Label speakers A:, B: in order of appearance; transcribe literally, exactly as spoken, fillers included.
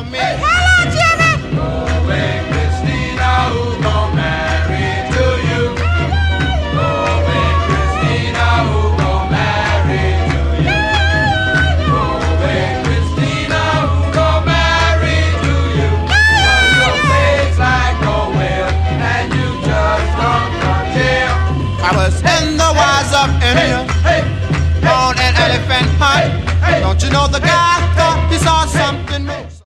A: for me.
B: Hello, Jimmy.
C: Oh, hey, Christina, who gon' marry to you? Oh, hey, Christina, who gon' marry to you? Oh, hey, Christina, who gon' marry to you? 'Cause your face like a whale, and you just come from jail.
A: I was in the wise of India,
C: Hey, hey,
A: on an elephant hunt.
C: hey,
A: Don't you know the guy thought he saw something?